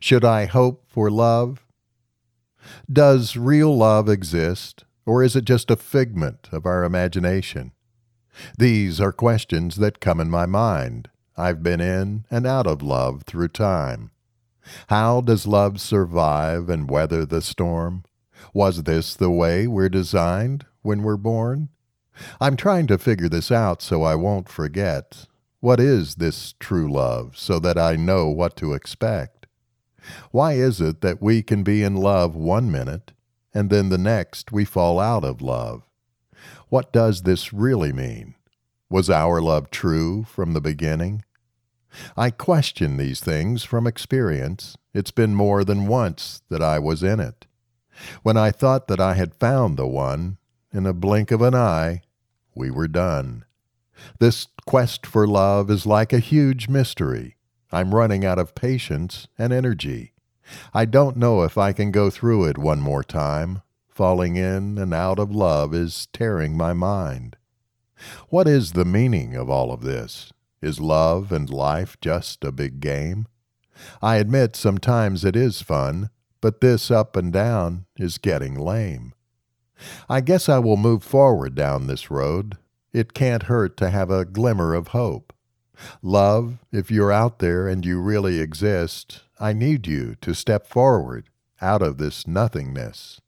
Should I hope for love? Does real love exist, or is it just a figment of our imagination? These are questions that come in my mind. I've been in and out of love through time. How does love survive and weather the storm? Was this the way we're designed when we're born? I'm trying to figure this out so I won't forget. What is this true love so that I know what to expect? Why is it that we can be in love one minute and then the next we fall out of love? What does this really mean? Was our love true from the beginning? I question these things from experience. It's been more than once that I was in it. When I thought that I had found the one, in a blink of an eye, we were done. This quest for love is like a huge mystery. I'm running out of patience and energy. I don't know if I can go through it one more time. Falling in and out of love is tearing my mind. What is the meaning of all of this? Is love and life just a big game? I admit sometimes it is fun, but this up and down is getting lame. I guess I will move forward down this road. It can't hurt to have a glimmer of hope. Love, if you're out there and you really exist, I need you to step forward out of this nothingness.